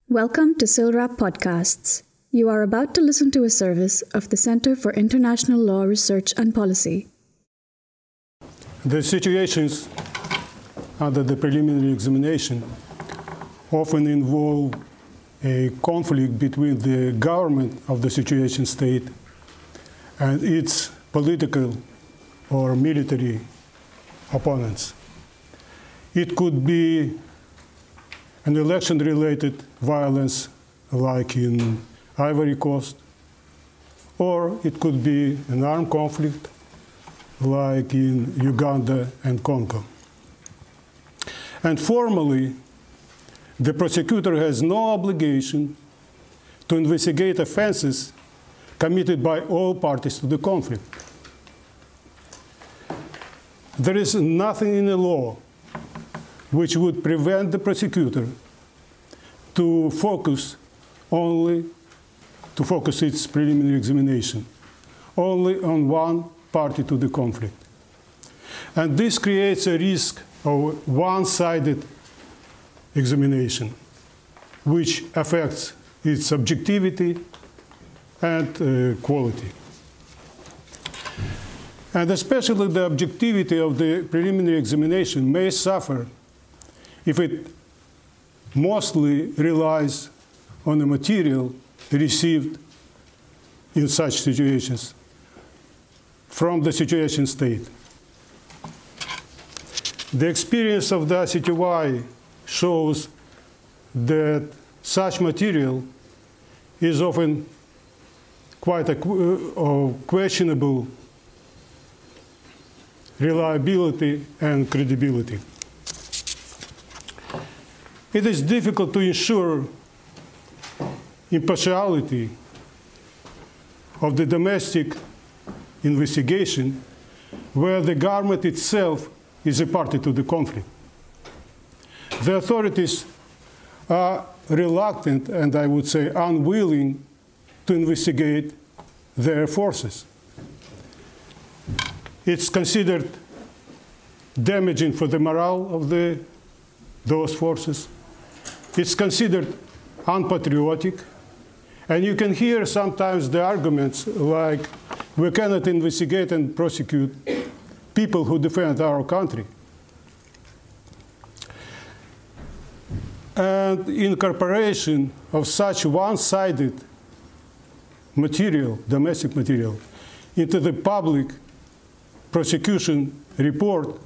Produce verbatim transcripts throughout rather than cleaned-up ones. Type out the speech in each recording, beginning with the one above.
Welcome to SILRAP Podcasts. You are about to listen to a service of the Center for International Law Research and Policy. The situations under the preliminary examination often involve a conflict between the government of the situation state and its political or military opponents. It could be an election-related violence like in Ivory Coast, or it could be an armed conflict like in Uganda and Congo. And formally, the prosecutor has no obligation to investigate offenses committed by all parties to the conflict. There is nothing in the law which would prevent the prosecutor to focus only, to focus its preliminary examination only on one party to the conflict. And this creates a risk of one-sided examination, which affects its objectivity and uh, quality. And especially the objectivity of the preliminary examination may suffer if it mostly relies on the material received in such situations from the situation state. The experience of the I C T Y shows that such material is often quite a uh, questionable reliability and credibility. It is difficult to ensure impartiality of the domestic investigation where the government itself is a party to the conflict. The authorities are reluctant and I would say unwilling to investigate their forces. It's considered damaging for the morale of the, those forces. It's considered unpatriotic. And you can hear sometimes the arguments like, we cannot investigate and prosecute people who defend our country. And incorporation of such one-sided material, domestic material, into the public prosecution report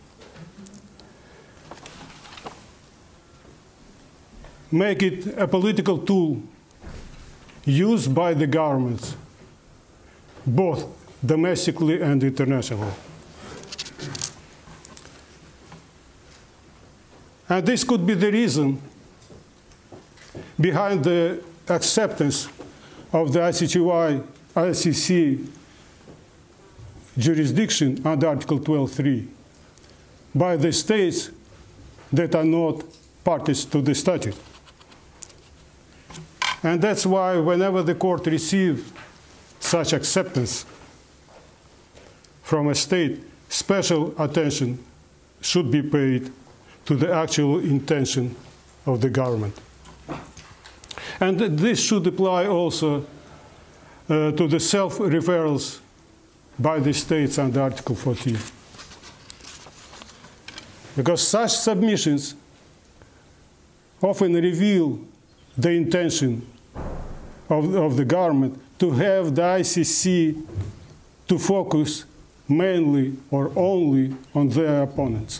make it a political tool used by the governments, both domestically and internationally. And this could be the reason behind the acceptance of the I C T Y I C C jurisdiction under Article twelve point three by the states that are not parties to the statute. And that's why whenever the court receives such acceptance from a state, special attention should be paid to the actual intention of the government. And this should apply also uh, to the self-referrals by the states under Article fourteen. Because such submissions often reveal the intention of, of the government to have the I C C to focus mainly or only on their opponents.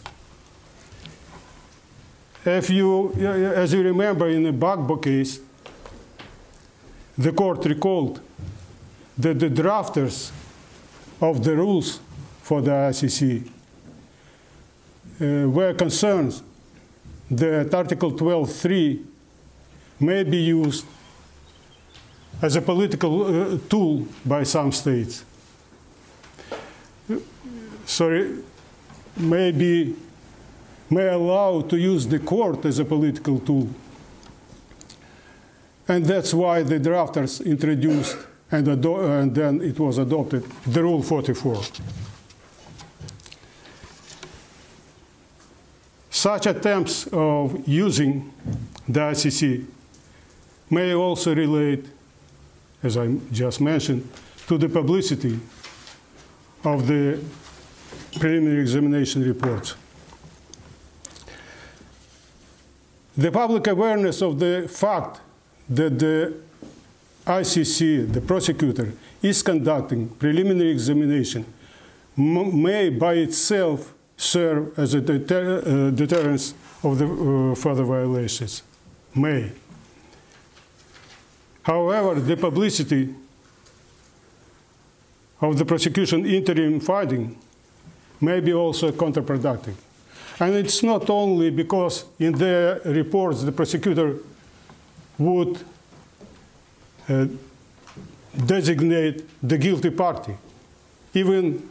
If you, as you remember in the Gbagbo case, the court recalled that the drafters of the rules for the I C C uh, were concerned that Article twelve point three may be used as a political uh, tool by some states. Sorry, maybe may allow to use the court as a political tool. And that's why the drafters introduced, and, and then it was adopted, the Rule forty-four. Such attempts of using the I C C may also relate, as I just mentioned, to the publicity of the preliminary examination reports. The public awareness of the fact that the I C C, the prosecutor, is conducting preliminary examination may by itself serve as a deter uh, deterrence of the uh, further violations. May. However, the publicity of the prosecution interim finding may be also counterproductive. And it's not only because in their reports the prosecutor would uh, designate the guilty party, even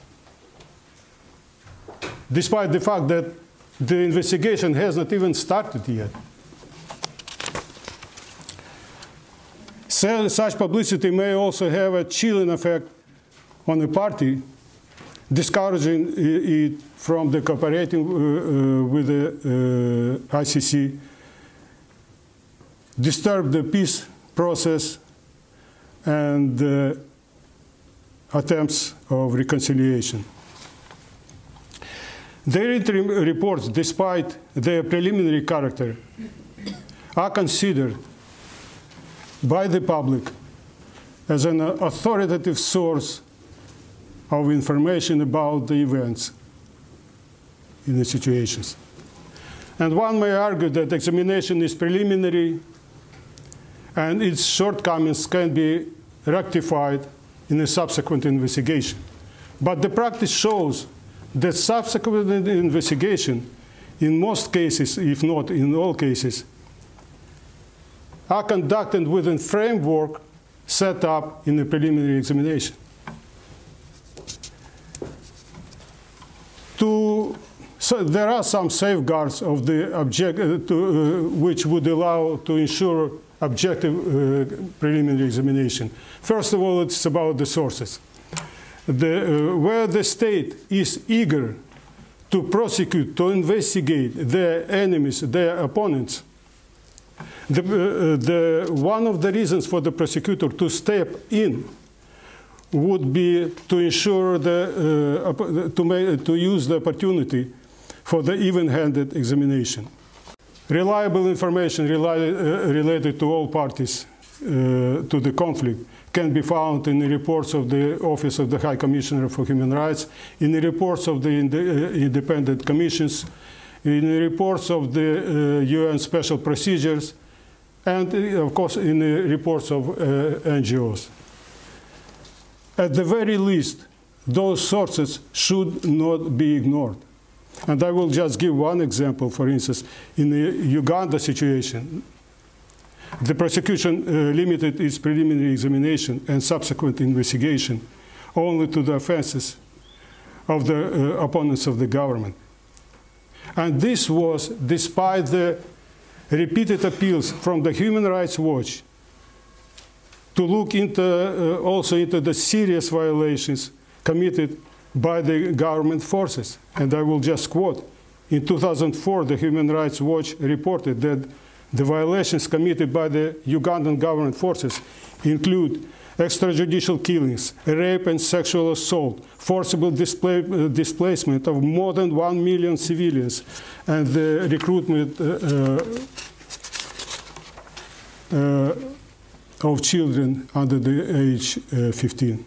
despite the fact that the investigation has not even started yet. So, such publicity may also have a chilling effect on the party, discouraging it from the cooperating uh, uh, with the uh, I C C, disturb the peace process and uh, attempts of reconciliation. Their interim reports, despite their preliminary character, are considered by the public as an authoritative source of information about the events in the situations. And one may argue that examination is preliminary and its shortcomings can be rectified in a subsequent investigation. But the practice shows that subsequent investigation, in most cases, if not in all cases, are conducted within framework set up in the preliminary examination. To, so there are some safeguards of the object, uh, to, uh, which would allow to ensure objective uh, preliminary examination. First of all, it's about the sources. The, uh, where the state is eager to prosecute, to investigate their enemies, their opponents, the, uh, the, one of the reasons for the prosecutor to step in would be to ensure the, uh, to, make, to use the opportunity for the even-handed examination. Reliable information rely, uh, related to all parties uh, to the conflict can be found in the reports of the Office of the High Commissioner for Human Rights, in the reports of the ind uh, independent commissions, in the reports of the uh, U N special procedures, and uh, of course in the reports of uh, N G Os. At the very least, those sources should not be ignored. And I will just give one example. For instance, in the Uganda situation, the prosecution uh, limited its preliminary examination and subsequent investigation only to the offenses of the uh, opponents of the government. And this was despite the repeated appeals from the Human Rights Watch to look into, uh, also into the serious violations committed by the government forces. And I will just quote, in two thousand four, the Human Rights Watch reported that the violations committed by the Ugandan government forces include extrajudicial killings, rape and sexual assault, forcible display, uh, displacement of more than one million civilians, and the recruitment uh, uh, uh, of children under the age uh, fifteen.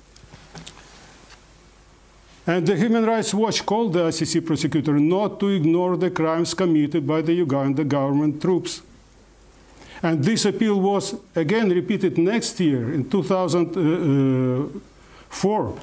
And the Human Rights Watch called the I C C prosecutor not to ignore the crimes committed by the Uganda government troops. And this appeal was again repeated next year in two thousand four.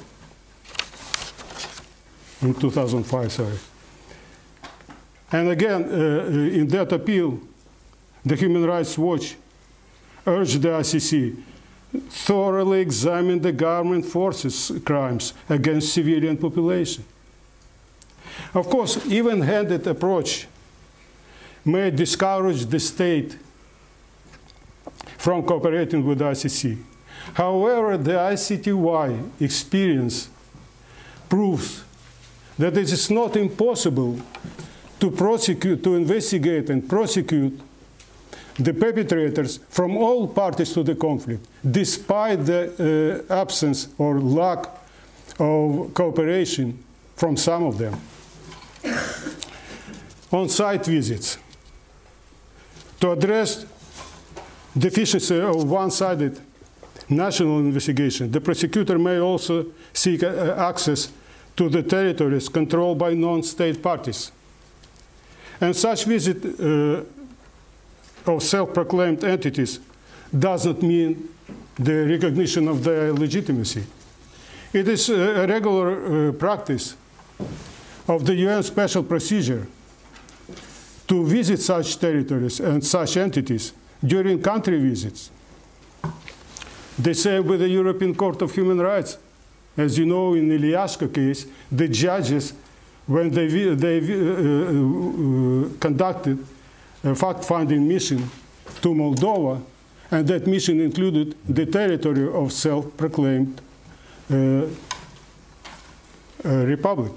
In two thousand five, sorry. And again, uh, in that appeal, the Human Rights Watch urged the I C C thoroughly examine the government forces' crimes against civilian population. Of course, even-handed approach may discourage the state from cooperating with the I C C. However, the I C T Y experience proves that it is not impossible to prosecute, to investigate and prosecute the perpetrators from all parties to the conflict, despite the uh, absence or lack of cooperation from some of them. On-site visits. To address deficiency of one-sided national investigation, the prosecutor may also seek uh, access to the territories controlled by non-state parties. And such visit uh, of self-proclaimed entities does not mean the recognition of their legitimacy. It is a regular uh, practice of the U N special procedure to visit such territories and such entities during country visits. The same with the European Court of Human Rights. As you know, in the Ilyashko case, the judges, when they, they uh, uh, conducted a fact-finding mission to Moldova, and that mission included the territory of self-proclaimed uh, uh, republic.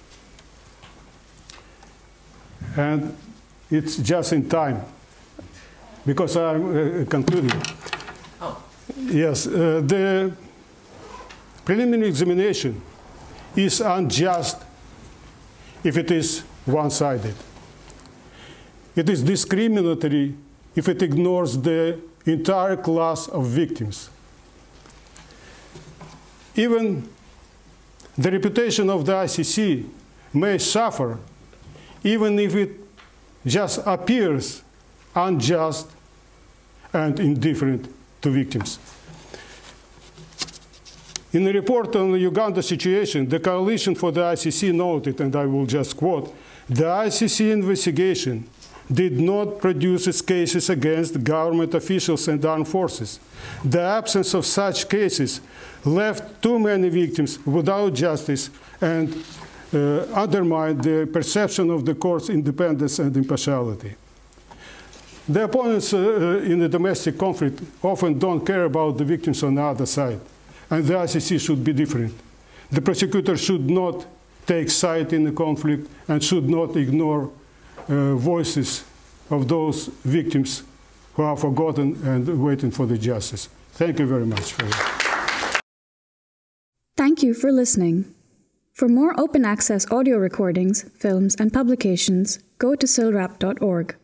And it's just in time, because I'm uh, concluding. Oh. Yes, uh, the preliminary examination is unjust if it is one-sided. It is discriminatory if it ignores the entire class of victims. Even the reputation of the I C C may suffer even if it just appears unjust and indifferent to victims. In the report on the Uganda situation, the Coalition for the I C C noted, and I will just quote, "The I C C investigation did not produce cases against government officials and armed forces. The absence of such cases left too many victims without justice and uh, undermined the perception of the court's independence and impartiality." The opponents uh, in the domestic conflict often don't care about the victims on the other side, and the I C C should be different. The prosecutor should not take side in the conflict and should not ignore uh, voices of those victims who are forgotten and waiting for the justice. Thank you very much for it. Thank you for listening. For more open access audio recordings, films, and publications, go to silrap dot org.